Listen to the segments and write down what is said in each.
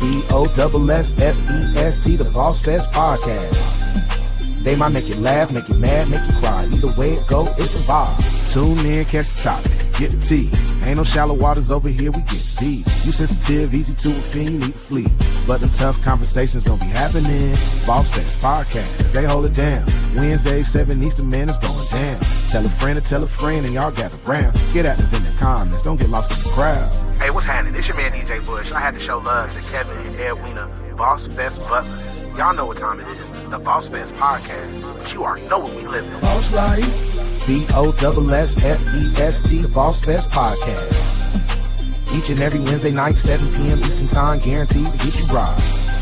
BOSSFEST, the Boss Fest Podcast. They might make you laugh, make you mad, make you cry. Either way it go, it's a vibe. Tune in, catch the topic, get the tea. Ain't no shallow waters over here, we get deep. You sensitive, easy to offend, you need to flee. But the tough conversations gonna be happening. Boss Fest Podcast, they hold it down. Wednesday, 7 Eastern, man, it's going down. Tell a friend, and y'all gather round. Get active in the comments, don't get lost in the crowd. Hey, what's happening? It's your man DJ Bush. I had to show love to Kevin and Edwina, Boss Fest Butlers. Y'all know what time it is. The Boss Fest Podcast. But you already know what we live in. Boss Life. BOSSFEST, the Boss Fest Podcast. Each and every Wednesday night, 7 p.m. Eastern Time, guaranteed to get you right.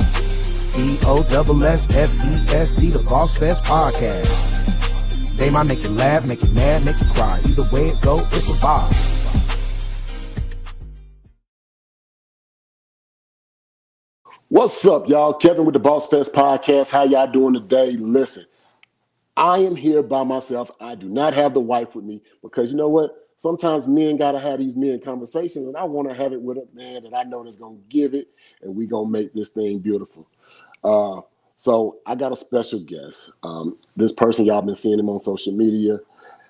BOSSFEST, the Boss Fest Podcast. They might make you laugh, make you mad, make you cry. Either way it go, it's a vibe. What's up, y'all? Kevin with the Boss Fest Podcast. How y'all doing today? Listen, I am here by myself. I do not have the wife with me because you know what? Sometimes men got to have these men conversations, and I want to have it with a man that I know that's going to give it, and we going to make this thing beautiful. So I got a special guest. This person, y'all been seeing him on social media.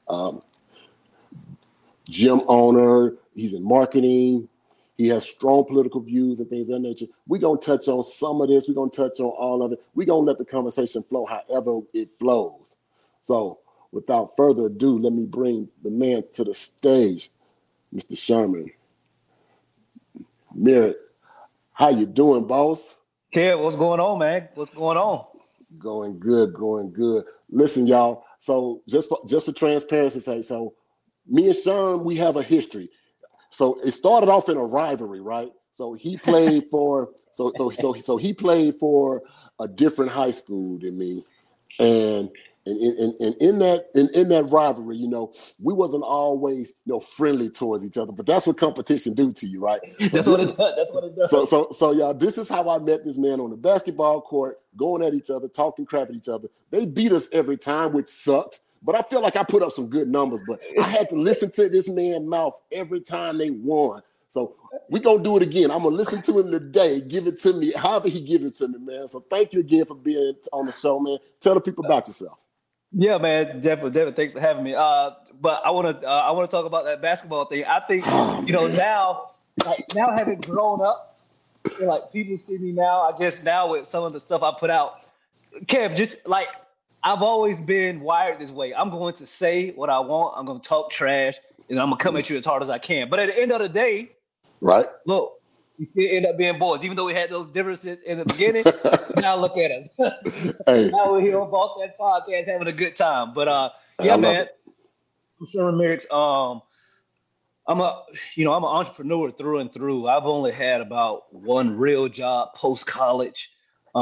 Gym owner. He's in marketing. He has strong political views and things of that nature. We're going to touch on some of this. We're going to touch on all of it. We're going to let the conversation flow however it flows. So without further ado, let me bring the man to the stage, Mr. Sherman Merritt. How you doing, boss? Kev, what's going on, man? What's going on? Going good. Listen, y'all. So just for transparency's sake, so me and Sherm, we have a history. So it started off in a rivalry, right? So he played for he played for a different high school than me, and in that rivalry, you know, we wasn't always friendly towards each other, but that's what competition do to you, right? So that's what it does. So y'all, this is how I met this man on the basketball court, going at each other, talking crap at each other. They beat us every time, which sucked. But I feel like I put up some good numbers, but I had to listen to this man's mouth every time they won. So we're going to do it again. I'm going to listen to him today, give it to me, however he gives it to me, man. So thank you again for being on the show, man. Tell the people about yourself. Yeah, man, definitely. Thanks for having me. But I want to talk about that basketball thing. I think, now having grown up, like people see me now, I guess now with some of the stuff I put out, Kev, just like, I've always been wired this way. I'm going to say what I want. I'm going to talk trash, and I'm going to come at you as hard as I can. But at the end of the day, right? Look, we still end up being boys. Even though we had those differences in the beginning, now look at us. Hey. Now we're here on Boss Fest Podcast having a good time. But yeah, man, I'm Sherman Merritt. I'm an entrepreneur through and through. I've only had about one real job post-college.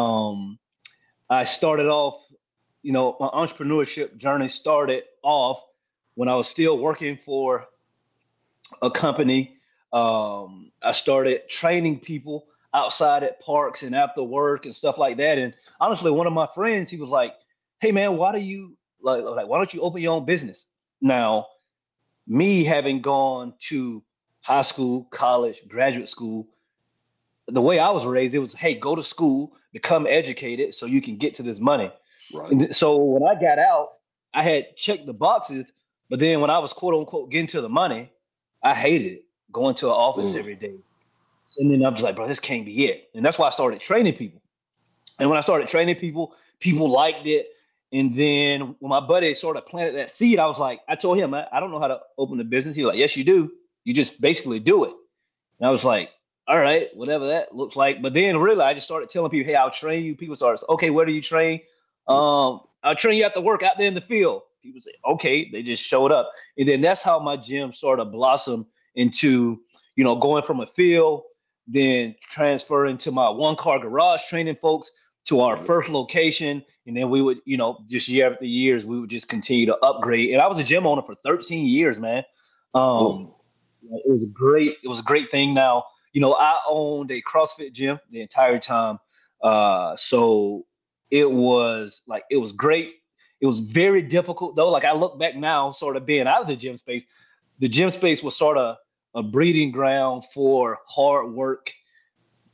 I started off. My entrepreneurship journey started off when I was still working for a company. I started training people outside at parks and after work and stuff like that. And honestly, one of my friends, he was like, "Hey man, why don't you open your own business?" Now, me having gone to high school, college, graduate school, the way I was raised, it was, hey, go to school, become educated so you can get to this money. Right. And so when I got out, I had checked the boxes, but then when I was quote unquote getting to the money, I hated it. Going to an office every day, sitting up, just like, bro, this can't be it. And that's why I started training people. And when I started training people, people liked it. And then when my buddy sort of planted that seed, I was like, I told him, I don't know how to open a business. He was like, yes, you do. You just basically do it. And I was like, all right, whatever that looks like. But then really, I just started telling people, hey, I'll train you. People started, okay, where do you train? I'll train you at the work out there in the field. People say, okay, they just showed up. And then that's how my gym sort of blossomed into, going from a field, then transferring to my one-car garage, training folks to our first location. And then we would, just year after years, we would just continue to upgrade. And I was a gym owner for 13 years, man. It was a great thing. Now, I owned a CrossFit gym the entire time. So it was great. It was very difficult though. Like I look back now, sort of being out of the gym space was sort of a breeding ground for hard work,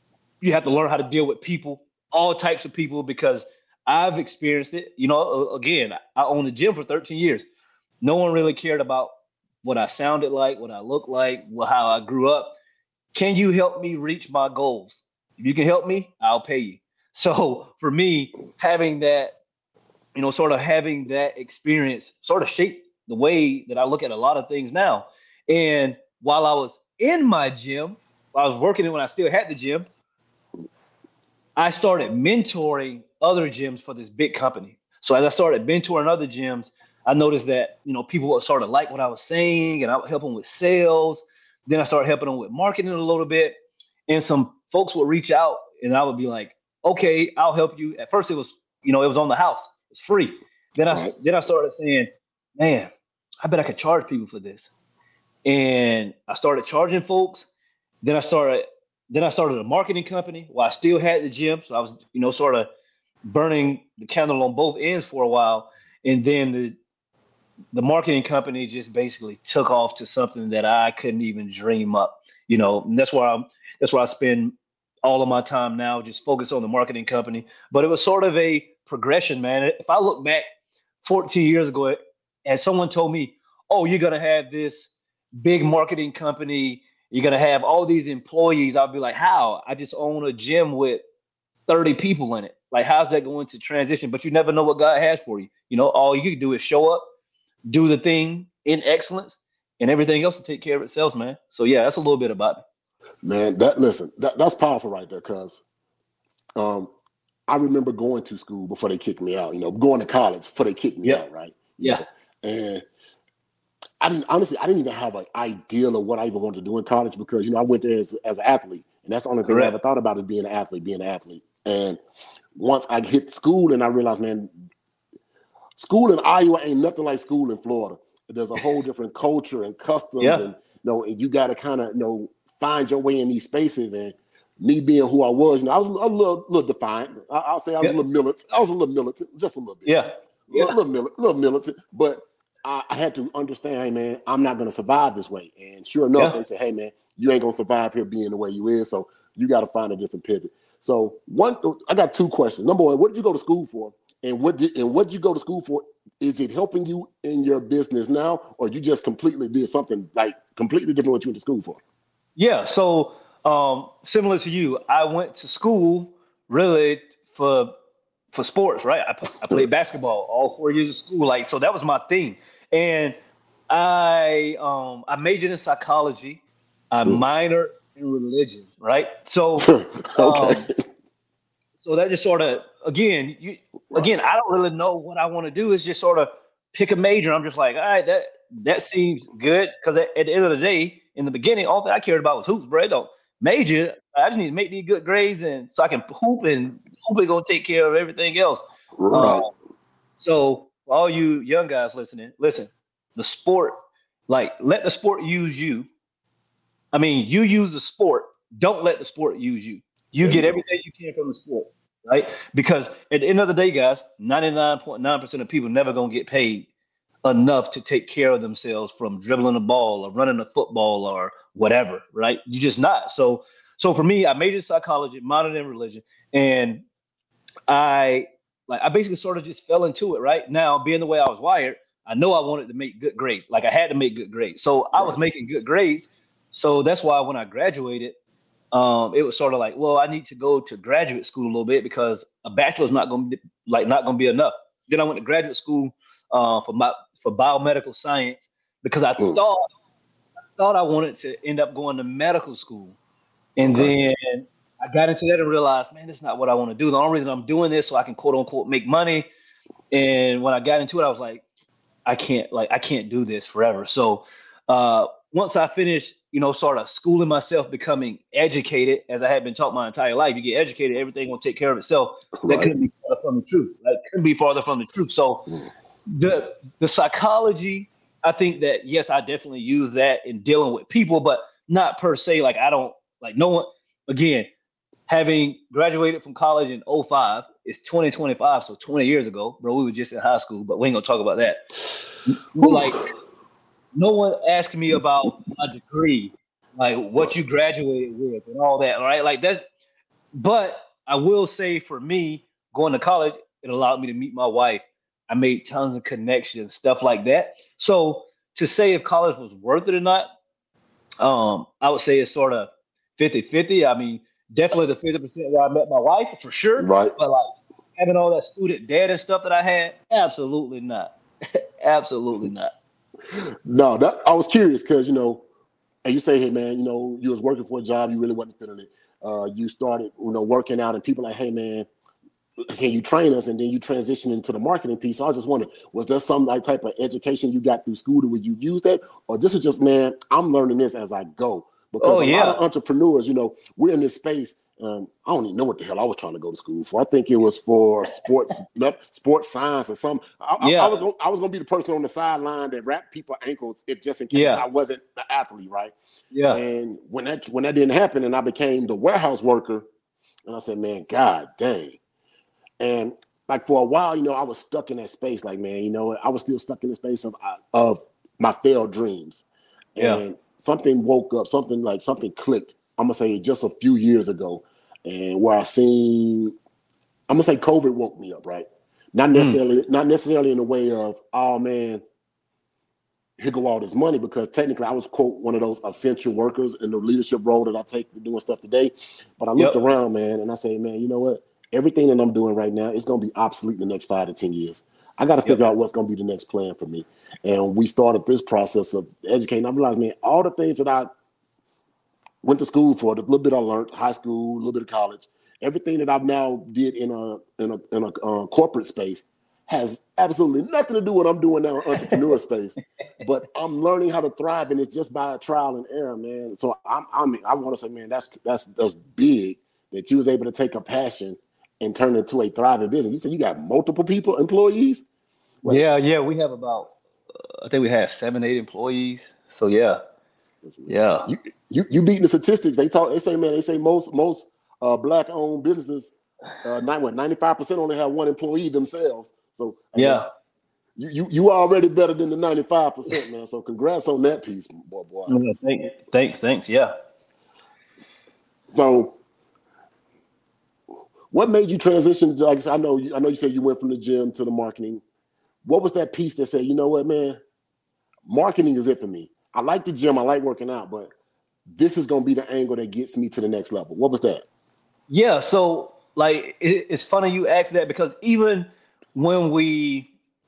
You have to learn how to deal with people, all types of people, because I've experienced it. You know, again, I owned a gym for 13 years. No one really cared about what I sounded like, what I looked like, how I grew up. Can you help me reach my goals? If you can help me, I'll pay you. So for me, having that, you know, sort of having that experience sort of shaped the way that I look at a lot of things now. And while I was in my gym, while I was working when I still had the gym, I started mentoring other gyms for this big company. So as I started mentoring other gyms, I noticed that, you know, people would sort of like what I was saying, and I would help them with sales. Then I started helping them with marketing a little bit. And some folks would reach out and I would be like, okay, I'll help you. At first it was, you know, it was on the house. It's free. Then I started saying, man, I bet I could charge people for this. And I started charging folks. Then I started a marketing company while I still had the gym. So I was, you know, sort of burning the candle on both ends for a while. And then the marketing company just basically took off to something that I couldn't even dream up, you know. And that's where I spend all of my time now, just focus on the marketing company. But it was sort of a progression, man. If I look back 14 years ago and someone told me, oh, you're going to have this big marketing company, you're going to have all these employees, I'll be like, how? I just own a gym with 30 people in it. Like, how's that going to transition? But you never know what God has for you. You know, all you can do is show up, do the thing in excellence, and everything else will take care of itself, man. So yeah, that's a little bit about it. Man, that's powerful right there, cuz I remember going to school before they kicked me out, you know, going to college before they kicked me out, right? Yeah. Know? And I didn't even have an idea of what I even wanted to do in college, because, you know, I went there as an athlete, and that's the only thing I ever thought about is being an athlete. And once I hit school and I realized, man, school in Iowa ain't nothing like school in Florida. There's a whole different culture and customs, and, you know, and you got to kind of, you know, find your way in these spaces. And me being who I was, you know, I was a little defiant. I'll say I was a little militant. I was a little militant, just a little bit. A little militant. But I had to understand, hey, man, I'm not going to survive this way. And sure enough, they said, hey, man, you ain't going to survive here being the way you is. So you got to find a different pivot. So I got two questions. Number one, what did you go to school for? And what did you go to school for? Is it helping you in your business now, or you just completely did something like completely different what you went to school for? Yeah. So similar to you, I went to school really for sports, right? I played basketball all 4 years of school. Like, so that was my thing. And I majored in psychology. I minored in religion, right? So, so that just sort of, again, I don't really know what I want to do. Is just sort of pick a major. I'm just like, all right, that seems good. Because at the end of the day, in the beginning, all that I cared about was hoops, bro. Don't major. I just need to make these good grades, and so I can hoop, and hoop is gonna take care of everything else. Right. So for all you young guys listening, listen. The sport, like, let the sport use you. I mean, you use the sport. Don't let the sport use you. You get everything you can from the sport, right? Because at the end of the day, guys, 99.9% of people never gonna get paid enough to take care of themselves from dribbling a ball or running a football or whatever, right? You're just not. So for me, I majored in psychology, minored in religion, and I basically sort of just fell into it, right? Now, being the way I was wired, I know I wanted to make good grades. Like, I had to make good grades. So I was making good grades. So that's why when I graduated, it was sort of like, well, I need to go to graduate school a little bit, because a bachelor's not going to be enough. Then I went to graduate school for biomedical science, because I thought I wanted to end up going to medical school. And then I got into that and realized, man, that's not what I want to do. The only reason I'm doing this so I can quote unquote make money. And when I got into it, I was like, I can't do this forever. So once I finished, you know, sort of schooling myself, becoming educated, as I had been taught my entire life, you get educated, everything will take care of itself. That couldn't be farther from the truth. That couldn't be farther from the truth. So the psychology, I think that, yes, I definitely use that in dealing with people, but not per se. Like, I don't, like, no one, again, having graduated from college in 2005, it's 2025, so 20 years ago, bro, we were just in high school, but we ain't gonna talk about that. Like, no one asked me about my degree, like what you graduated with and all that, right? Like, But I will say for me, going to college, it allowed me to meet my wife. I made tons of connections, stuff like that. So to say if college was worth it or not, I would say it's sort of 50-50. I mean, definitely the 50% where I met my wife for sure. Right. But like having all that student debt and stuff that I had, absolutely not. Absolutely not. No, I was curious because, you know, and you say, hey, man, you know, you was working for a job, you really wasn't feeling it. You started, you know, working out and people like, hey, man, can you train us? And then you transition into the marketing piece. So I was just wondering, was there some like type of education you got through school where you use that? Or this is just, man, I'm learning this as I go? Because a lot of entrepreneurs, you know, we're in this space. I don't even know what the hell I was trying to go to school for. I think it was for sports science or something. I was going to be the person on the sideline that wrapped people's ankles if just in case I wasn't the athlete, right? Yeah. And when that didn't happen and I became the warehouse worker, and I said, man, God dang. And like for a while, you know, I was stuck in that space. Like, man, you know, I was still stuck in the space of my failed dreams. And something woke up, something clicked. I'm gonna say just a few years ago, and where I'm gonna say COVID woke me up, right? Not necessarily in the way of, oh man, here go all this money, because technically I was, quote, one of those essential workers in the leadership role that I take to doing stuff today. But I looked around, man, and I say, man, you know what? Everything that I'm doing right now is gonna be obsolete in the next 5 to 10 years. I got to figure out what's going to be the next plan for me. And we started this process of educating. I realized, man, all the things that I went to school for, the little bit I learned, high school, a little bit of college, everything that I've now did in a corporate space has absolutely nothing to do with what I'm doing now in entrepreneur space. But I'm learning how to thrive, and it's just by trial and error, man. So I want to say, man, that's big that you was able to take a passion and turn it into a thriving business. You said you got multiple employees? Right? Yeah. We have about, I think we have 7-8 employees. So yeah. You beating the statistics. They say most black-owned businesses, 95% only have one employee themselves. So yeah, you are already better than the 95%, man. So congrats on that piece, boy. Thanks. Yeah. So, what made you transition? Like I know you said you went from the gym to the marketing. What was that piece that said, you know what, man, marketing is it for me? I like the gym, I like working out, but this is going to be the angle that gets me to the next level. What was that? Yeah, so like it's funny you asked that, because even when we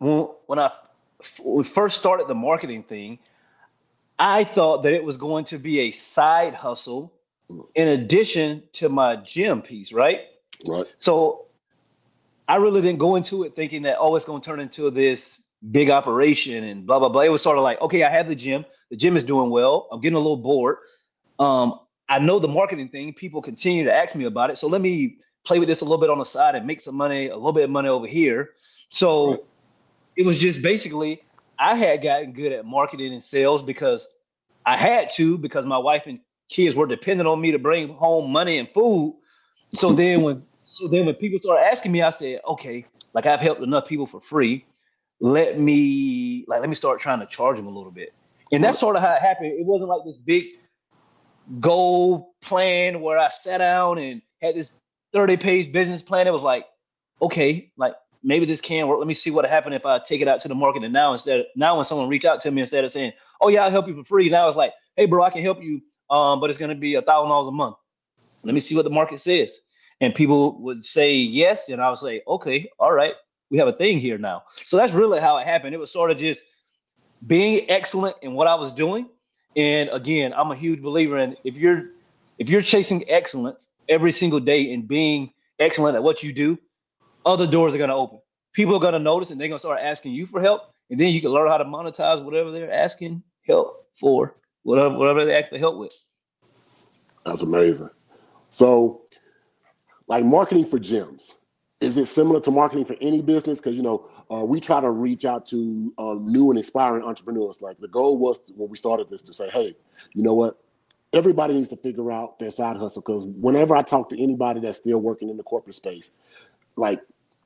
first started the marketing thing, I thought that it was going to be a side hustle in addition to my gym piece, right? Right. So I really didn't go into it thinking that, oh, it's going to turn into this big operation and blah, blah, blah. It was sort of like, okay, I have the gym. The gym is doing well. I'm getting a little bored. I know the marketing thing. People continue to ask me about it. So let me play with this a little bit on the side and make some money, a little bit of money over here. So It was just basically, I had gotten good at marketing and sales because I had to, because my wife and kids were dependent on me to bring home money and food. So then when people started asking me, I said, okay, like I've helped enough people for free. Let me start trying to charge them a little bit. And that's sort of how it happened. It wasn't like this big goal plan where I sat down and had this 30-page business plan. It was like, okay, like maybe this can work. Let me see what happened if I take it out to the market. And now when someone reach out to me, instead of saying, oh yeah, I'll help you for free, now it's like, hey bro, I can help you, but it's gonna be $1,000 a month. Let me see what the market says. And people would say yes, and I would say, okay, all right, we have a thing here now. So that's really how it happened. It was sort of just being excellent in what I was doing. And again, I'm a huge believer in if you're chasing excellence every single day and being excellent at what you do, other doors are going to open. People are going to notice, and they're going to start asking you for help. And then you can learn how to monetize whatever they're asking help for, whatever they ask for help with. That's amazing. So, like marketing for gyms, is it similar to marketing for any business? Because, we try to reach out to new and aspiring entrepreneurs. Like the goal was when we started this to say, hey, you know what? Everybody needs to figure out their side hustle. Because whenever I talk to anybody that's still working in the corporate space, like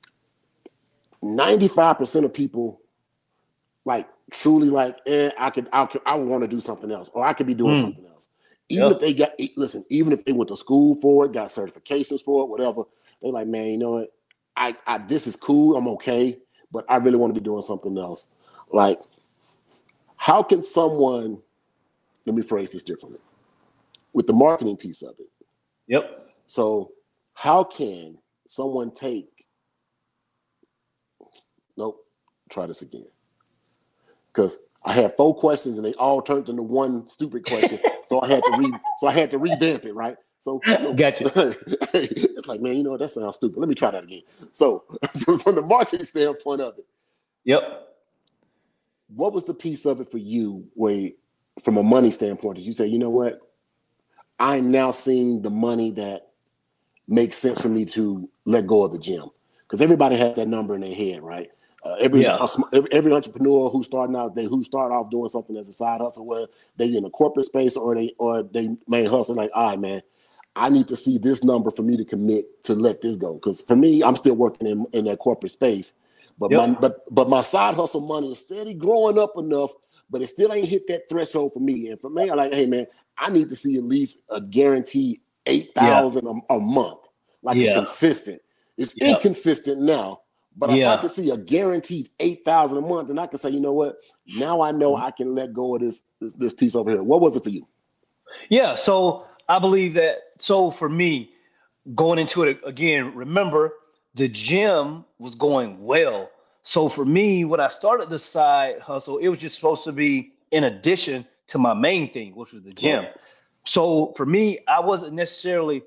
95% of people, like truly like, I want to do something else, or I could be doing something else. even if they went to school for it, got certifications for it, whatever, they're like, man, you know what? I this is cool, I'm okay, but I really want to be doing something else. Like, how can someone, let me phrase this differently, with the marketing piece of it. Yep. So how can someone try this again. Because I had 4 questions and they all turned into one stupid question. So I had to revamp it, right? So gotcha. It's like, man, you know what, that sounds stupid. Let me try that again. So from the marketing standpoint of it. Yep. What was the piece of it for you where, from a money standpoint, did you say, you know what? I'm now seeing the money that makes sense for me to let go of the gym. Because everybody has that number in their head, right? Every entrepreneur who start off doing something as a side hustle, where they in a corporate space or they main hustle, like, all right, man, I need to see this number for me to commit to let this go. Because for me, I'm still working in that corporate space, but my side hustle money is steady growing up enough, but it still ain't hit that threshold for me. And for me, I'm like, hey, man, I need to see at least a guaranteed $8,000 a month, like a consistent. It's inconsistent now. But if I can see a guaranteed $8,000 a month, then I can say, you know what? Now I know I can let go of this piece over here. What was it for you? Yeah, so I believe that. So for me, going into it again, remember the gym was going well. So for me, when I started the side hustle, it was just supposed to be in addition to my main thing, which was the gym. Right. So for me, I wasn't necessarily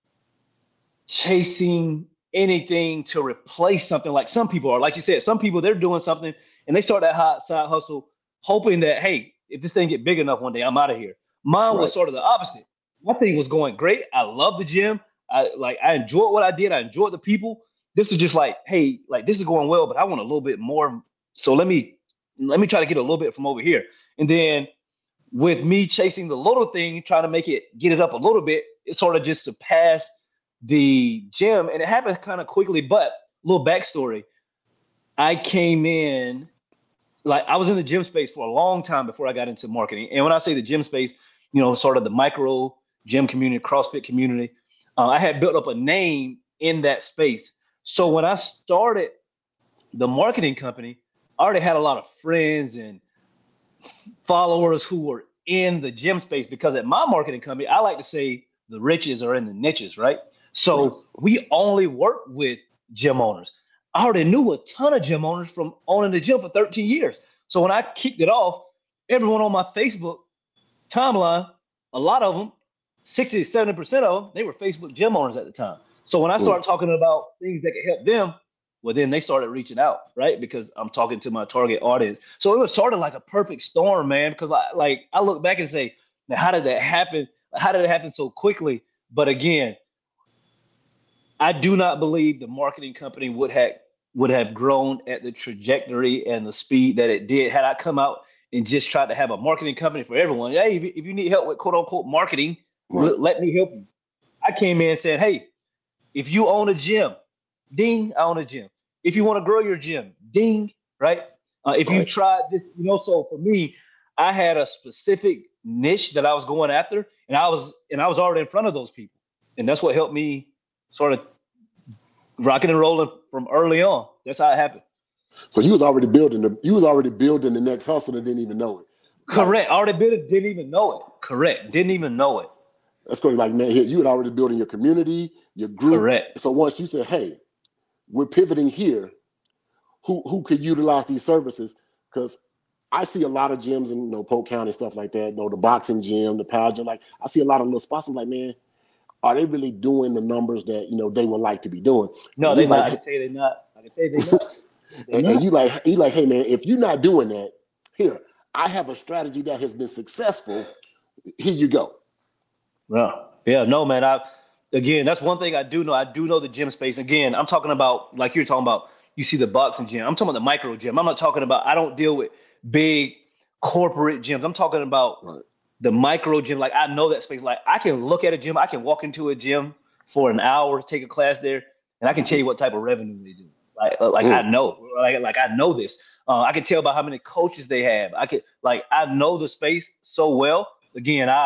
chasing anything to replace something like some people are. Like you said, some people, they're doing something and they start that hot side hustle hoping that, hey, if this thing get big enough one day, I'm out of here. Mine was sort of the opposite. My thing was going great. I love the gym. I enjoyed what I did. I enjoyed the people. This is just like, hey, like this is going well, but I want a little bit more. So let me try to get a little bit from over here. And then with me chasing the little thing, trying to get it up a little bit, it sort of just surpassed the gym, and it happened kind of quickly. But a little backstory, I came in, like I was in the gym space for a long time before I got into marketing. And when I say the gym space, sort of the micro gym community, CrossFit community, I had built up a name in that space. So when I started the marketing company, I already had a lot of friends and followers who were in the gym space, because at my marketing company, I like to say the riches are in the niches, right? So we only work with gym owners. I already knew a ton of gym owners from owning the gym for 13 years. So when I kicked it off, everyone on my Facebook timeline, a lot of them, 60 to 70% of them, they were Facebook gym owners at the time. So when I started talking about things that could help them, well, then they started reaching out, right? Because I'm talking to my target audience. So it was sort of like a perfect storm, man, because I look back and say, now, how did that happen? How did it happen so quickly? But again, I do not believe the marketing company would have grown at the trajectory and the speed that it did had I come out and just tried to have a marketing company for everyone. Hey, if you need help with quote unquote marketing, let me help you. I came in and said, hey, if you own a gym, ding, I own a gym. If you want to grow your gym, ding, right? If you tried this, so for me, I had a specific niche that I was going after, and I was already in front of those people. And that's what helped me sort of rocking and rolling from early on. That's how it happened. So you was already building the next hustle and didn't even know it. Correct. Already built it, didn't even know it. Correct. Didn't even know it. That's crazy. Like, man, you had already building your community, your group. Correct. So once you said, hey, we're pivoting here, who could utilize these services? Because I see a lot of gyms in Polk County, stuff like that, the boxing gym, the power gym. Like, I see a lot of little spots. I'm like, man, are they really doing the numbers that they would like to be doing? No, they're not. I can tell you they're not. And you like, hey man, if you're not doing that, here, I have a strategy that has been successful. Here you go. Yeah, no, man. Again, that's one thing I do know. I do know the gym space. Again, I'm talking about, like you're talking about, you see the boxing gym. I'm talking about the micro gym. I'm not talking about, I don't deal with big corporate gyms. I'm talking about the micro gym. Like, I know that space. Like, I can look at a gym. I can walk into a gym for an hour, take a class there, and I can tell you what type of revenue they do. I know, like I know this. I can tell by how many coaches they have. I know the space so well. Again,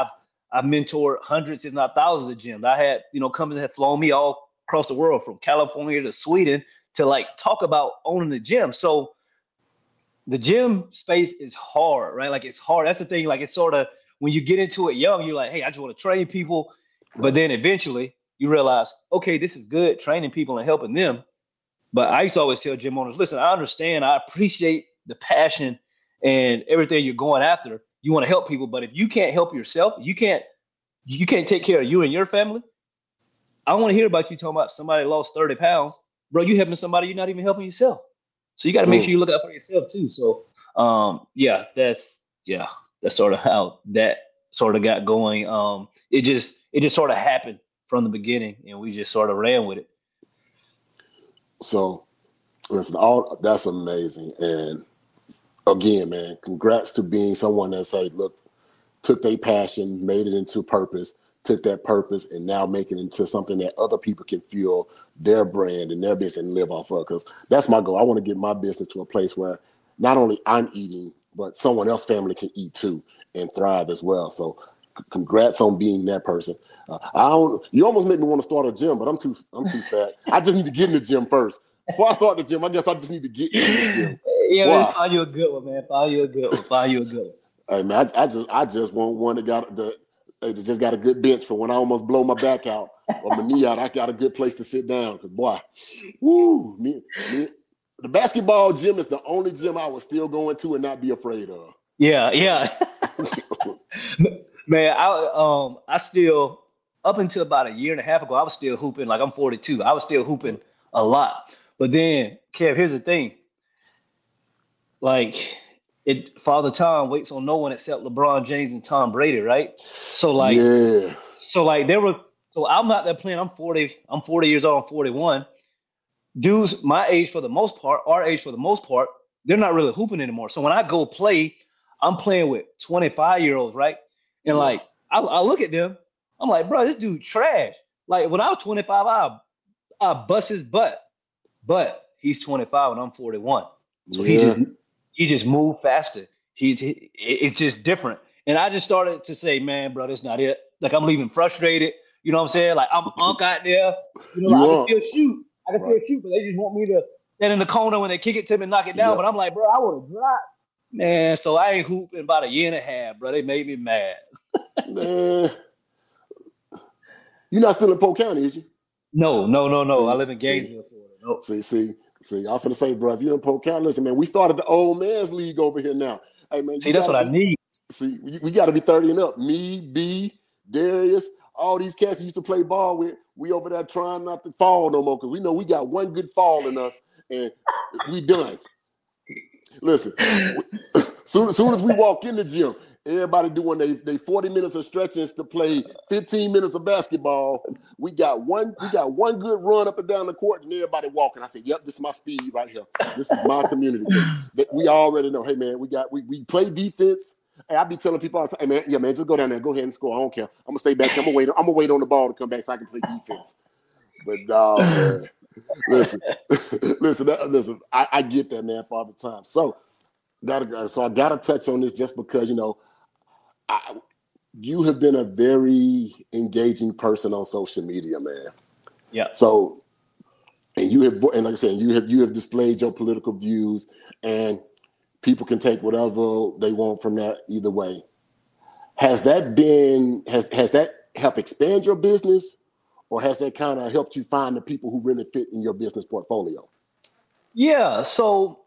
I mentored hundreds, if not thousands of gyms. I had, companies that flown me all across the world from California to Sweden to like talk about owning the gym. So the gym space is hard, right? Like it's hard. That's the thing. Like it's sort of, when you get into it young, you're like, hey, I just want to train people. But then eventually you realize, okay, this is good, training people and helping them. But I used to always tell gym owners, listen, I understand, I appreciate the passion and everything you're going after. You want to help people, but if you can't help yourself, you can't take care of you and your family. I want to hear about you talking about somebody lost 30 pounds. Bro, you helping somebody, you're not even helping yourself. So you got to make sure you look out for yourself too. So that's sort of how that sort of got going. It just sort of happened from the beginning, and we just sort of ran with it. So, listen, that's amazing. And again, man, congrats to being someone that took their passion, made it into purpose, took that purpose, and now make it into something that other people can feel their brand and their business and live off of. Because that's my goal. I want to get my business to a place where not only I'm eating, but someone else's family can eat too and thrive as well. So, congrats on being that person. You almost made me want to start a gym, but I'm too fat. I just need to get in the gym first. Before I start the gym, I guess I just need to get in the gym. Yeah, man, find you a good one, man. Find you a good one. Hey, man, I just want one that just got a good bench for when I almost blow my back out or my knee out. I got a good place to sit down. Cause boy, the basketball gym is the only gym I would still go into and not be afraid of. Yeah. Man, I still, up until about a year and a half ago, I was still hooping. Like I'm 42. I was still hooping a lot. But then, Kev, here's the thing. Like, Father Time waits on no one except LeBron James and Tom Brady, right? So I'm out there playing. I'm 40 years old. I'm 41. Dudes my age for the most part, our age for the most part, they're not really hooping anymore. So when I go play, I'm playing with 25-year-olds, right? And like, I look at them, I'm like, bro, this dude trash. Like when I was 25, I bust his butt, but he's 25 and I'm 41. So he just moved faster. It's just different. And I just started to say, man, bro, that's not it. Like I'm leaving frustrated. You know what I'm saying? Like I'm unk out there. I can still shoot. Still shoot, but they just want me to stand in the corner when they kick it to me and knock it down. But I'm like, bro, I want to drop. Man, so I ain't hooping about a year and a half, bro. They made me mad. Man. You're not still in Polk County, is you? No. I live in Gainesville, Florida. Nope. See, I'm finna say, bro, if you're in Polk County, listen, man, we started the old man's league over here now. Hey, man, that's what I need. See, we got to be 30 and up. Me, B, Darius, all these cats you used to play ball with, we over there trying not to fall no more because we know we got one good fall in us and we done. Listen, soon as we walk in the gym, everybody doing they 40 minutes of stretchings to play 15 minutes of basketball. We got one good run up and down the court, and everybody walking. I said, "Yep, this is my speed right here. This is my community." We already know. Hey man, we play defense. Hey, I be telling people all the time, hey man, just go down there, go ahead and score. I don't care. I'm gonna stay back. I'm gonna wait on the ball to come back so I can play defense. But man. Listen. I get that, man, Father Time. So I gotta touch on this just because you have been a very engaging person on social media, man. Yeah. So, and like I said, you have displayed your political views, and people can take whatever they want from that either way. Has that helped expand your business? Or has that kind of helped you find the people who really fit in your business portfolio? Yeah, so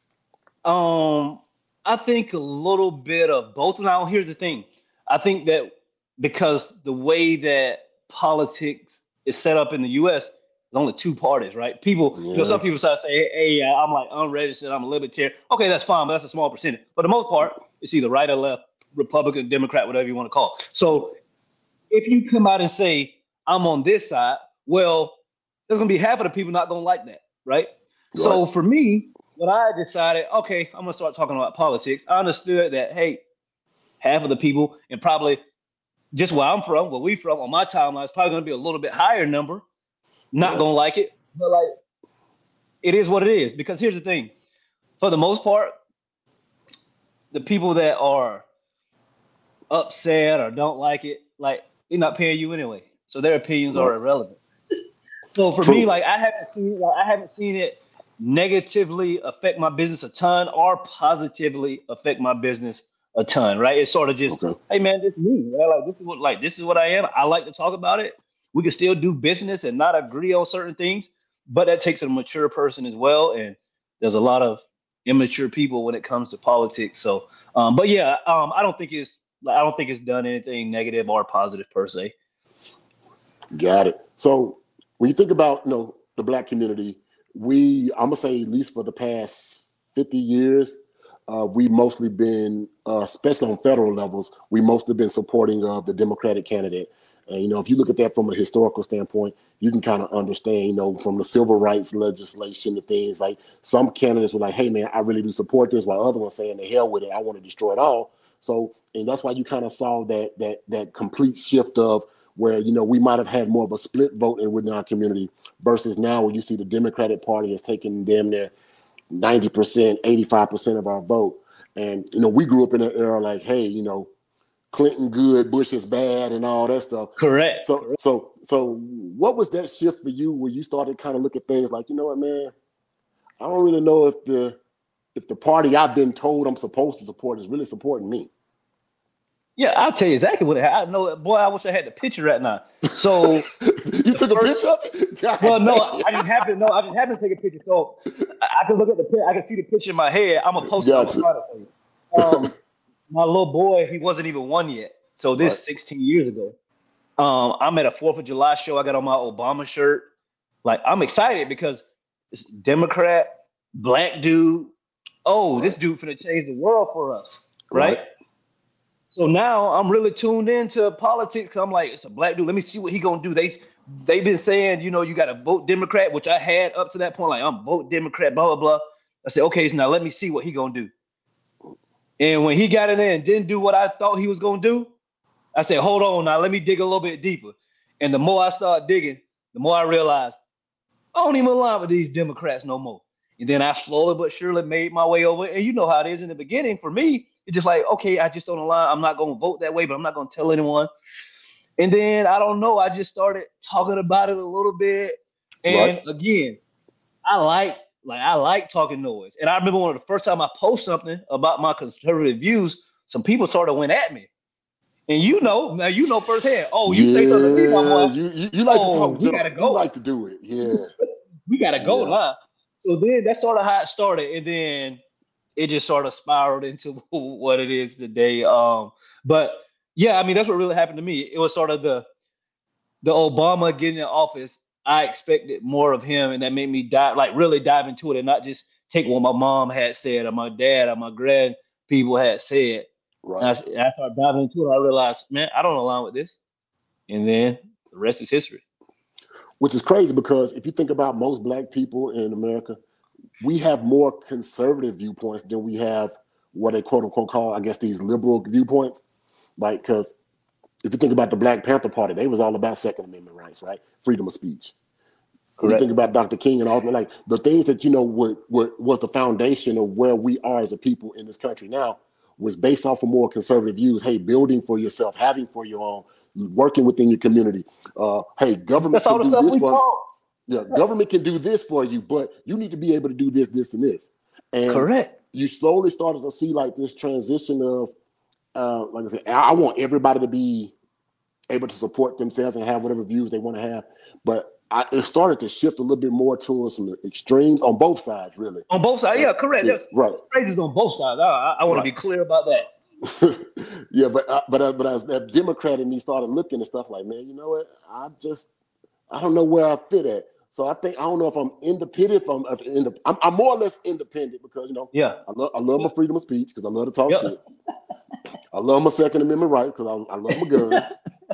I think a little bit of both. Now, here's the thing. I think that because the way that politics is set up in the U.S., there's only two parties, right? People, some people start to say, hey, I'm like unregistered, I'm a libertarian. Okay, that's fine, but that's a small percentage. For the most part, it's either right or left, Republican, Democrat, whatever you want to call it. So if you come out and say, I'm on this side, well, there's going to be half of the people not going to like that, right? So for me, when I decided, okay, I'm going to start talking about politics, I understood that, hey, half of the people, and probably just where I'm from, where we from, on my timeline, it's probably going to be a little bit higher number, not going to like it. But like, it is what it is. Because here's the thing. For the most part, the people that are upset or don't like it, like they're not paying you anyway, so their opinions are irrelevant. So for me, like I haven't seen it negatively affect my business a ton or positively affect my business a ton, right? It's sort of just, hey man, this is me, right? This is what I am. I like to talk about it. We can still do business and not agree on certain things, but that takes a mature person as well. And there's a lot of immature people when it comes to politics. So, but yeah, I don't think it's done anything negative or positive per se. Got it. So when you think about, the Black community, I'm gonna say at least for the past 50 years, we mostly been, especially on federal levels, we mostly been supporting the Democratic candidate. And, if you look at that from a historical standpoint, you can kind of understand, from the civil rights legislation to things like some candidates were like, hey, man, I really do support this, while other ones saying, the hell with it, I want to destroy it all. So, and that's why you kind of saw that complete shift of where, we might have had more of a split vote within our community versus now where you see the Democratic Party has taken damn near 90%, 85% of our vote. And, we grew up in an era like, hey, Clinton good, Bush is bad, and all that stuff. Correct. So what was that shift for you where you started kind of look at things like, you know what, man, I don't really know if the party I've been told I'm supposed to support is really supporting me. Yeah, I'll tell you exactly what I know. Boy, I wish I had the picture right now. So you took a picture of it? Well, no, I just happened to take a picture. So I can look at the picture. I can see the picture in my head. I'm gonna post it on for you. My little boy, he wasn't even 1 yet. So this 16 years ago. I'm at a 4th of July show. I got on my Obama shirt. Like, I'm excited because it's Democrat, Black dude. Oh, this dude finna change the world for us, right? So now I'm really tuned into politics. I'm like, it's a Black dude. Let me see what he gonna do. They've been saying, you got to vote Democrat, which I had up to that point. Like, I'm vote Democrat, blah, blah, blah. I said, okay, so now let me see what he gonna do. And when he got in there and didn't do what I thought he was gonna do, I said, hold on now, let me dig a little bit deeper. And the more I start digging, the more I realized I don't even align with these Democrats no more. And then I slowly but surely made my way over. And you know how it is in the beginning. For me, it's just like, okay, I just don't align. I'm not going to vote that way, but I'm not going to tell anyone. And then, I don't know, I just started talking about it a little bit. And again, I like talking noise. And I remember one of the first time I posted something about my conservative views, some people sort of went at me. And you know firsthand. Oh, you say something to me, my boy. You like to talk. We gotta go. You like to do it. Yeah. We gotta go live. So then that's sort of how it started, and then it just sort of spiraled into what it is today. But yeah, I mean that's what really happened to me. It was sort of the Obama getting in office. I expected more of him, and that made me really dive into it, and not just take what my mom had said or my dad or my grand people had said. Right. And I started diving into it. I realized, man, I don't align with this, and then the rest is history. Which is crazy because if you think about most Black people in America, we have more conservative viewpoints than we have what they quote unquote call, I guess, these liberal viewpoints, right? Because if you think about the Black Panther Party, they was all about Second Amendment rights, right? Freedom of speech. Correct. You think about Dr. King and all like the things that was the foundation of where we are as a people in this country now was based off of more conservative views. Hey, building for yourself, having for your own, working within your community. Hey, government can do this for you. Yeah, government can do this for you, but you need to be able to do this, this, and this. And correct. You slowly started to see like this transition of, like I said, I want everybody to be able to support themselves and have whatever views they want to have. But it started to shift a little bit more towards some extremes on both sides, really. On both sides, yeah, correct. Yeah, right. Phrases on both sides. I want to be clear about that. Yeah, but as that Democrat in me started looking at stuff like, man, you know what? I don't know where I fit at. So I don't know if I'm independent. I'm more or less independent because I love my freedom of speech because I love to talk shit. I love my Second Amendment right because I love my guns.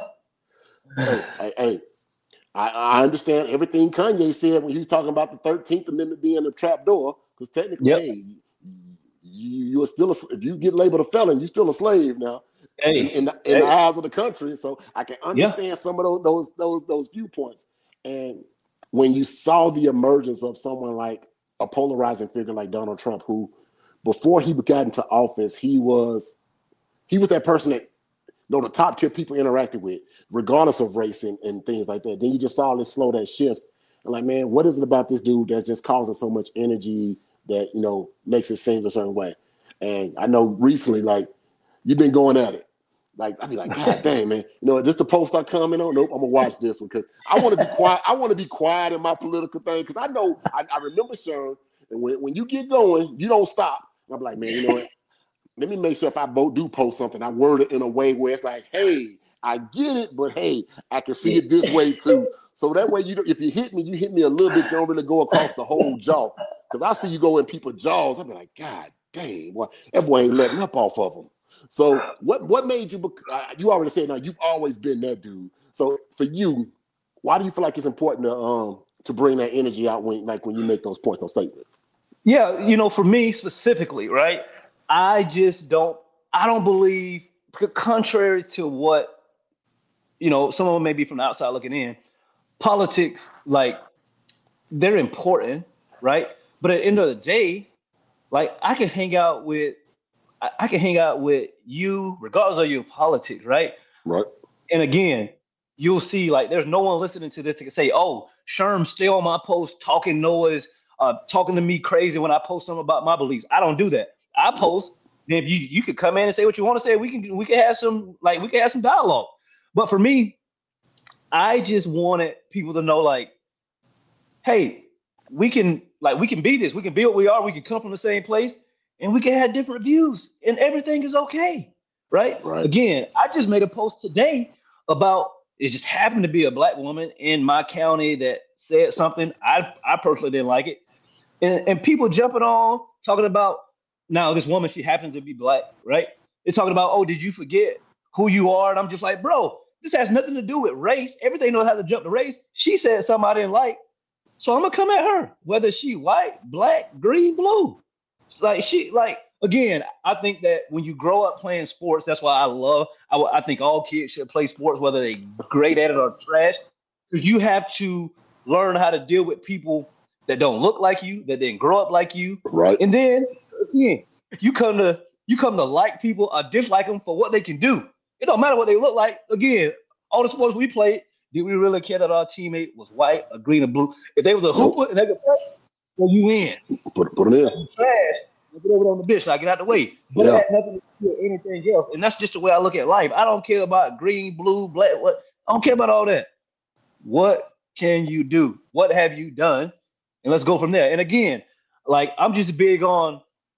Hey. I understand everything Kanye said when he was talking about the 13th Amendment being a trap door, because technically, hey, you are still if you get labeled a felon, you're still a slave now in the eyes of the country. So I can understand some of those viewpoints. And when you saw the emergence of someone like a polarizing figure like Donald Trump, who before he got into office, he was that person that the top tier people interacted with, regardless of race and things like that. Then you just saw this slow that shift. And like, man, what is it about this dude that's just causing so much energy that, you know, makes it seem a certain way? And I know recently, like, you've been going at it. Like, I'd be like, God dang, man. You know, just the post start coming on. Nope, I'm gonna watch this one because I want to be quiet. I want to be quiet in my political thing because I know I remember Sean, and when you get going, you don't stop. And I'm like, man, you know what? Let me make sure if I do post something, I word it in a way where it's like, hey, I get it, but hey, I can see it this way too. So that way, if you hit me a little bit, you don't really go across the whole jaw. Because I see you go in people's jaws, I'll be like, God dang, boy, that boy ain't letting up off of them. So what made you? You already said now you've always been that dude. So for you, why do you feel like it's important to bring that energy out when you make those points, those statements? Yeah, you know, for me specifically, right? I don't believe, contrary to what, you know, someone may be from the outside looking in, politics, like, they're important, right? But at the end of the day, like, I can hang out with you regardless of your politics, right? Right. And again, you'll see, like, there's no one listening to this that can say, oh, Sherm stay on my post talking noise, talking to me crazy when I post something about my beliefs. I don't do that. I post. Then if you could come in and say what you want to say, we can have some dialogue. But for me, I just wanted people to know, like, hey, we can be this. We can be what we are. We can come from the same place, and we can have different views, and everything is okay, right? Again, I just made a post today about, it just happened to be a black woman in my county that said something. I personally didn't like it, and people jumping on talking about, now this woman, she happens to be black, right? They're talking about, oh, did you forget who you are? And I'm just like, bro, this has nothing to do with race. Everything knows how to jump to race. She said something I didn't like, so I'm gonna come at her, whether she white, black, green, blue. Again, I think that when you grow up playing sports, that's why I think all kids should play sports, whether they're great at it or trash, because you have to learn how to deal with people that don't look like you, that didn't grow up like you. Right. And then again, you come to like people or dislike them for what they can do. It don't matter what they look like. Again, all the sports we played, did we really care that our teammate was white or green or blue? If they was a hooper and they could play, well, you in. Put it in. You trash. Get over on the bitch. Now get out the way. But it had nothing to do with anything else. And that's just the way I look at life. I don't care about green, blue, black. What? I don't care about all that. What can you do? What have you done? And let's go from there. And again, like, I'm just big on,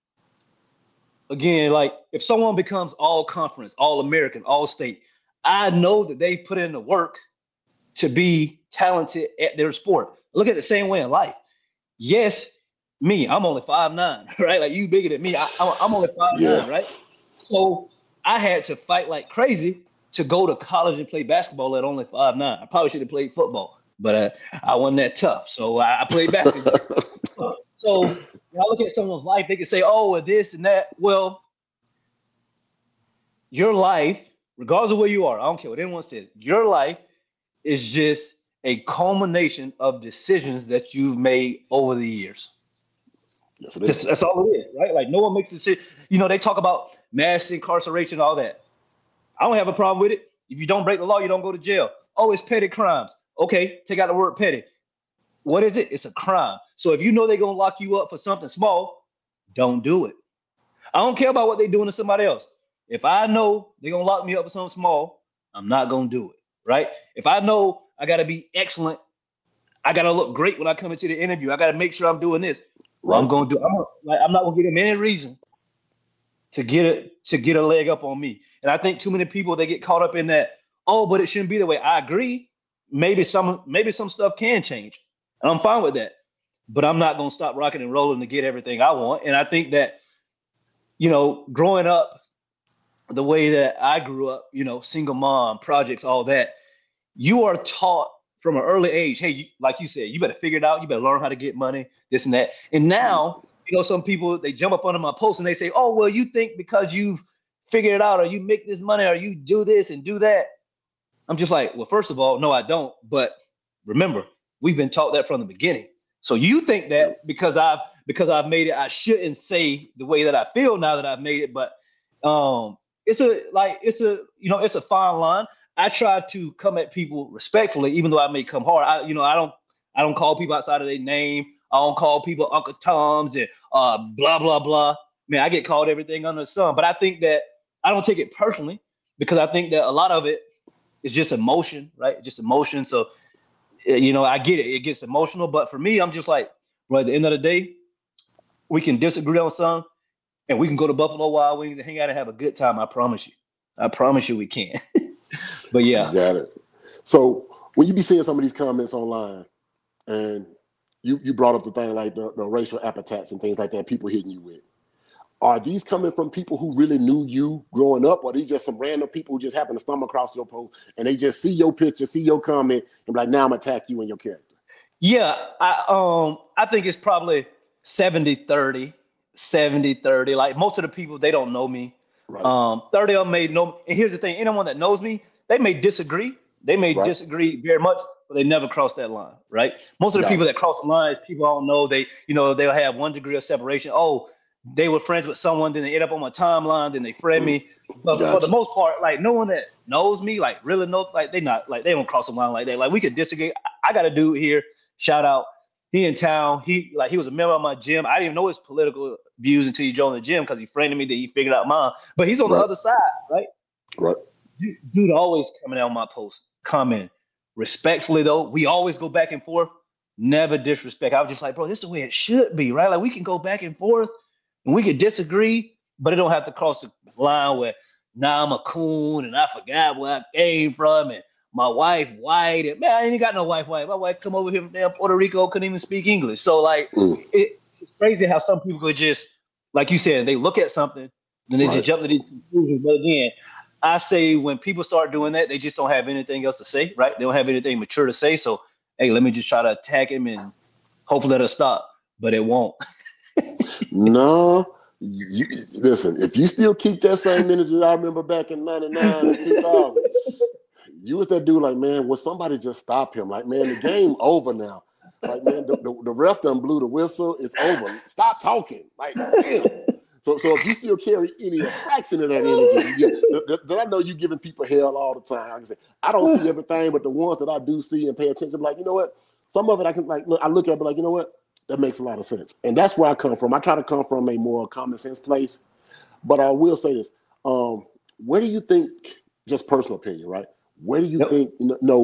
again, like, if someone becomes all conference, all American, all state, I know that they put in the work to be talented at their sport. Look at it the same way in life. Yes, me, I'm only 5'9", right? Like, you bigger than me. I'm only 5'9", right? So I had to fight like crazy to go to college and play basketball at only 5'9". I probably should have played football, but I wasn't that tough. So I played basketball. So when I look at someone's life, they can say, oh, this and that. Well, your life, regardless of where you are, I don't care what anyone says, your life is just a culmination of decisions that you've made over the years. Yes, it is. That's all it is, right? Like, no one makes a decision. You know, they talk about mass incarceration, all that. I don't have a problem with it. If you don't break the law, you don't go to jail. Oh, it's petty crimes. Okay, take out the word petty. What is it? It's a crime. So if you know they're going to lock you up for something small, don't do it. I don't care about what they're doing to somebody else. If I know they're going to lock me up for something small, I'm not going to do it, right? If I know I got to be excellent, I got to look great when I come into the interview, I got to make sure I'm doing this. Well, I'm going to do. I'm not going to give them any reason to get a leg up on me. And I think too many people, they get caught up in that. Oh, but it shouldn't be that way. I agree. Maybe some stuff can change, and I'm fine with that. But I'm not going to stop rocking and rolling to get everything I want. And I think that, you know, growing up the way that I grew up, you know, single mom, projects, all that, you are taught from an early age, hey, like you said, you better figure it out. You better learn how to get money, this and that. And now, you know, some people, they jump up under my post and they say, oh, well, you think because you've figured it out or you make this money or you do this and do that. I'm just like, well, first of all, no, I don't. But remember, we've been taught that from the beginning. So you think that because I've made it, I shouldn't say the way that I feel now that I've made it. But it's a fine line. I try to come at people respectfully, even though I may come hard. I don't call people outside of their name. I don't call people Uncle Toms and blah blah blah. Man, I get called everything under the sun. But I think that I don't take it personally because I think that a lot of it is just emotion, right? Just emotion. So I get it. It gets emotional. But for me, I'm just like, bro, at the end of the day, we can disagree on something and we can go to Buffalo Wild Wings and hang out and have a good time. I promise you we can. But yeah. Got it. So when you be seeing some of these comments online and you brought up the thing like the racial epithets and things like that, people hitting you with, are these coming from people who really knew you growing up, or are these just some random people who just happen to stumble across your post and they just see your picture, see your comment, and be like, now I'm gonna attack you and your character? Yeah, I think it's probably 70-30. Like most of the people, they don't know me. Right. 30 of them may know. And here's the thing: anyone that knows me, they may disagree. They may disagree very much, but they never cross that line, right? Most of the people that cross the line is people I don't know. They'll have 1 degree of separation. Oh, they were friends with someone, then they end up on my timeline, then they friend me. But for the most part, like no one that knows me, like really knows, like they don't cross the line like that. Like we could disagree. I got a dude here. Shout out. He in town. He was a member of my gym. I didn't even know his political views until he joined the gym because he friended me. That he figured out mine. But he's on the other side, right? Right. Dude always coming out on my post, commenting respectfully though. We always go back and forth. Never disrespect. I was just like, bro, this is the way it should be, right? Like we can go back and forth and we could disagree, but it don't have to cross the line where now I'm a coon and I forgot where I came from and my wife white, and man, I ain't got no wife white. My wife come over here from damn Puerto Rico, couldn't even speak English. So like, it's crazy how some people could just, like you said, they look at something, then they just jump to these conclusions. But again, I say when people start doing that, they just don't have anything else to say, right? They don't have anything mature to say. So, hey, let me just try to attack him and hopefully it'll stop, but it won't. No, listen, if you still keep that same energy I remember back in 99 and 2000, you was that dude like, man, will somebody just stop him? Like, man, the game over now. Like, man, the ref done blew the whistle. It's over. Stop talking. Like, damn. So if you still carry any fraction of that energy, then I know you giving people hell all the time. Like I say, I don't see everything, but the ones that I do see and pay attention, I'm like, you know what? Some of it I can I look at it like, you know what? That makes a lot of sense. And that's where I come from. I try to come from a more common sense place. But I will say this. Where do you think, just personal opinion, right? Where do you think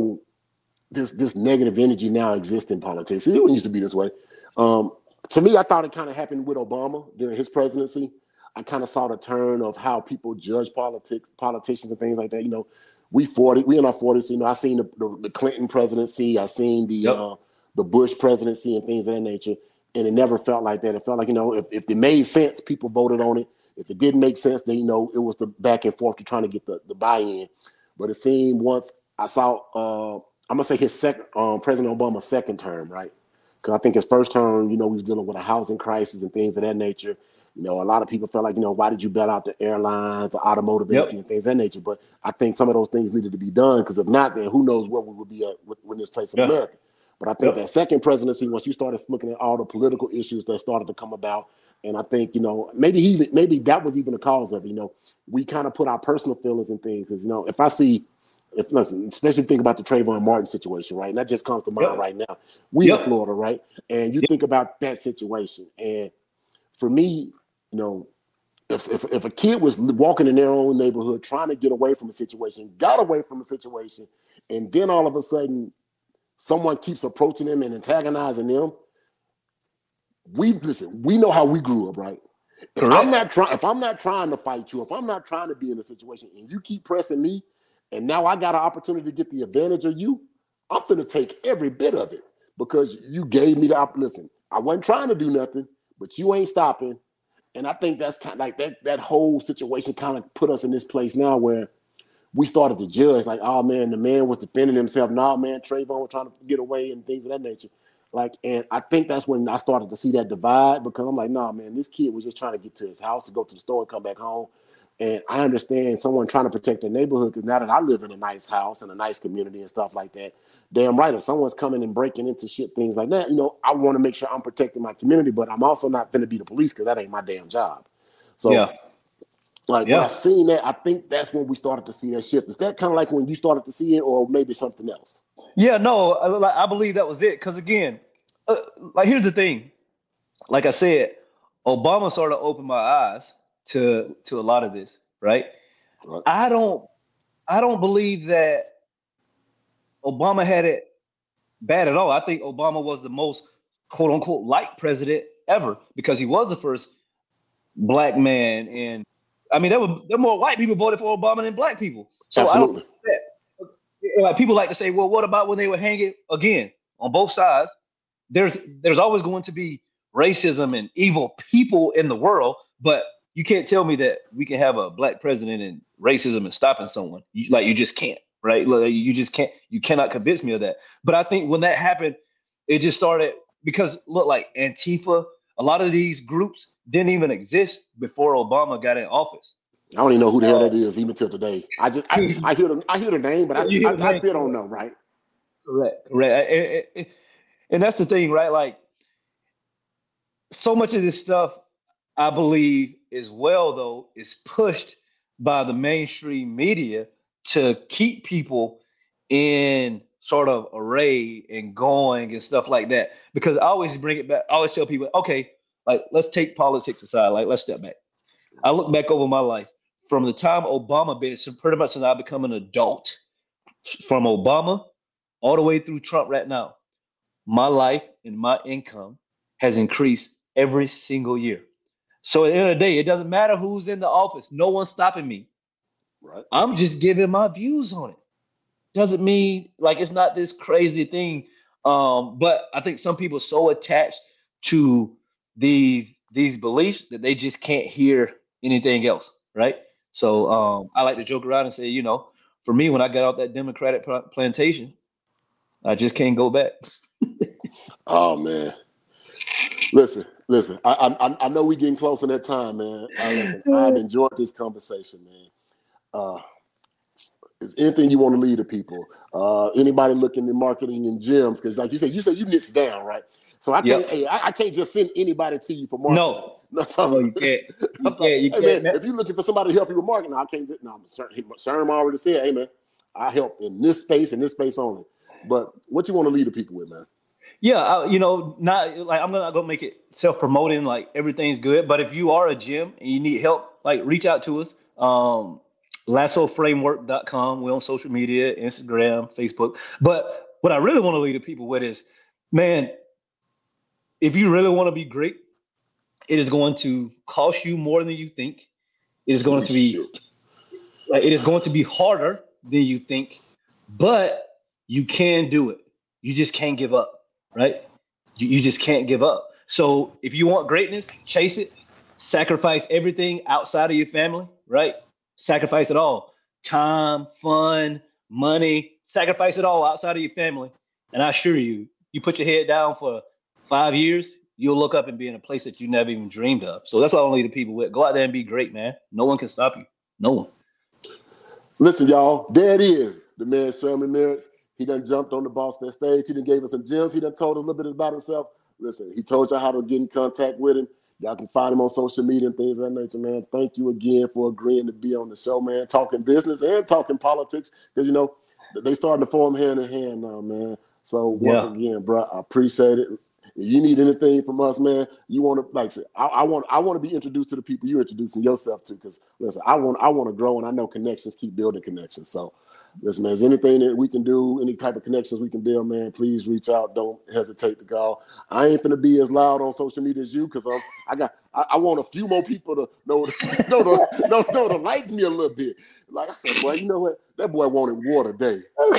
this negative energy now exists in politics? It didn't used to be this way. To me, I thought it kind of happened with Obama during his presidency. I kind of saw the turn of how people judge politicians and things like that. We in our 40s. I seen the Clinton presidency. I seen the Bush presidency and things of that nature. And it never felt like that. It felt like, if it made sense, people voted on it. If it didn't make sense, then, it was the back and forth to trying to get the buy-in. But it seemed once I saw, I'm going to say his President Obama's second term, right? Because I think his first term, we was dealing with a housing crisis and things of that nature. A lot of people felt like, why did you bail out the airlines, the automotive industry and things of that nature? But I think some of those things needed to be done because if not, then who knows where we would be at with this place in America. But I think that second presidency, once you started looking at all the political issues that started to come about, and I think, maybe that was even the cause of it. We kind of put our personal feelings in things because, if I see, especially if you think about the Trayvon Martin situation, right? And that just comes to mind right now. We in Florida, right? And you think about that situation. And for me, if a kid was walking in their own neighborhood trying to get away from a situation, got away from a situation, and then all of a sudden someone keeps approaching them and antagonizing them, we know how we grew up, right? If I'm not trying to fight you, if I'm not trying to be in a situation and you keep pressing me, and now I got an opportunity to get the advantage of you, I'm finna take every bit of it because you gave me the opportunity. Listen, I wasn't trying to do nothing, but you ain't stopping. And I think that's kind of like that whole situation kind of put us in this place now where we started to judge like, oh man, the man was defending himself. Nah, man, Trayvon was trying to get away and things of that nature. Like, and I think that's when I started to see that divide because I'm like, nah, man, this kid was just trying to get to his house to go to the store and come back home. And I understand someone trying to protect their neighborhood because now that I live in a nice house and a nice community and stuff like that, damn right, if someone's coming and breaking into shit, things like that, I want to make sure I'm protecting my community, but I'm also not going to be the police because that ain't my damn job. So Like when I seen that, I think that's when we started to see that shift. Is that kind of like when you started to see it, or maybe something else? Yeah, no, I believe that was it. Because again, like here's the thing. Like I said, Obama sort of opened my eyes to a lot of this, right? I don't believe that Obama had it bad at all. I think Obama was the most quote unquote liked president ever because he was the first black man. And I mean, there were more white people voted for Obama than black people. So absolutely. Like people like to say, well, what about when they were hanging again on both sides? There's always going to be racism and evil people in the world, but you can't tell me that we can have a black president and racism is stopping someone. You just can't, right? Like, you just can't. You cannot convince me of that. But I think when that happened, it just started because look, like Antifa, a lot of these groups didn't even exist before Obama got in office. I don't even know who the hell that is even till today. I hear the name, but I still don't know, right? Correct. And that's the thing, right? Like so much of this stuff, I believe as well, though, is pushed by the mainstream media to keep people in sort of array and going and stuff like that. Because I always bring it back. I always tell people, okay, like let's take politics aside. Like let's step back. I look back over my life from the time Obama been, so pretty much since I become an adult, from Obama all the way through Trump right now, my life and my income has increased every single year. So at the end of the day, it doesn't matter who's in the office. No one's stopping me. Right. I'm just giving my views on it. Doesn't mean like it's not this crazy thing. But I think some people are so attached to these beliefs that they just can't hear anything else, right? So I like to joke around and say, you know, for me, when I got off that Democratic plantation, I just can't go back. Oh man, listen. I know we're getting close in that time, man. I've enjoyed this conversation, man. Is anything you want to lead to people? Anybody looking in marketing and gyms? Because like you said you niche down, right? So I can't. Hey, I can't just send anybody to you for marketing. No, you can't. You can't. Hey, man, if you're looking for somebody to help you with marketing, I can't just. No, Sherm already said, hey man, I help in this space and this space only. But what you want to lead the people with, man? Yeah, not like I'm not gonna make it self-promoting, like everything's good. But if you are a gym and you need help, like reach out to us. LassoFramework.com. We're on social media, Instagram, Facebook. But what I really want to lead the people with is, man, if you really want to be great, it is going to cost you more than you think. It is going to be it is going to be harder than you think, but you can do it. You just can't give up, right? You just can't give up. So if you want greatness, chase it. Sacrifice everything outside of your family, right? Sacrifice it all. Time, fun, money, sacrifice it all outside of your family. And I assure you, you put your head down for 5 years, you'll look up and be in a place that you never even dreamed of. So that's what I want to leave the people with. Go out there and be great, man. No one can stop you. No one. Listen, y'all, there it is. The man, Sherman Merritts. He done jumped on the Boss Fest stage. He done gave us some gems. He done told us a little bit about himself. Listen, he told y'all how to get in contact with him. Y'all can find him on social media and things of that nature, man. Thank you again for agreeing to be on the show, man. Talking business and talking politics. Because, you know, they starting to form hand in hand now, man. So, once again, bro, I appreciate it. If you need anything from us, man, you want to, like I said, I want to be introduced to the people you're introducing yourself to. Because, listen, I want to grow, and I know connections keep building connections. So, listen, man, is anything that we can do, any type of connections we can build, man, please reach out. Don't hesitate to call. I ain't finna be as loud on social media as you because I want a few more people to know to like me a little bit. Like I said, boy, you know what? That boy wanted war today.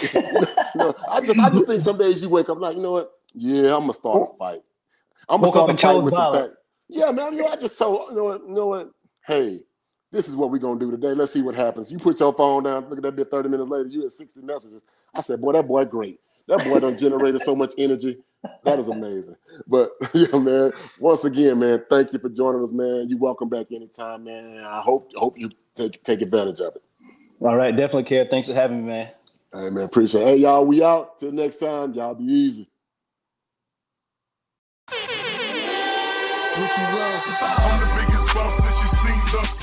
I just think some days you wake up like, you know what? Yeah, I'm gonna start a fight. I'm gonna start a fight with some facts. Yeah, man. I just told you know what? Hey. This is what we're going to do today. Let's see what happens. You put your phone down, look at that bit 30 minutes later, you had 60 messages. I said, boy, that boy great. That boy done generated so much energy. That is amazing. But, yeah, man, once again, man, thank you for joining us, man. You're welcome back anytime, man. I hope you take advantage of it. All right, definitely, Care. Thanks for having me, man. Hey, man, appreciate it. Hey, y'all, we out. Till next time, y'all be easy. I'm the biggest boss that you seen thus